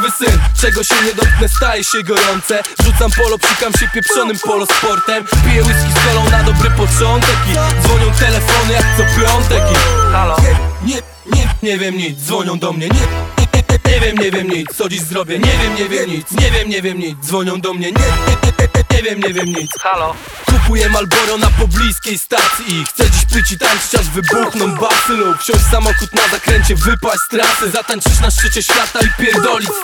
skurwysyn. Czego się nie dotknę, staje się gorące. Rzucam polo, psikam się pieprzonym polosportem. Piję whisky z kolą na dobry początek i dzwonią telefony jak co piątek i halo? Nie wiem nic, dzwonią do mnie. Nie wiem nic, co dziś zrobię. Nie wiem nic, nie wiem nic, dzwonią do mnie. Nie wiem nic. Halo? Kupuję Marlboro na pobliskiej stacji i chcę dziś pić i tańczyć, aż wybuchną basy lub wsiąść w samochód na zakręcie, wypaść z trasy, zatańczyć na szczycie świata i pierdolić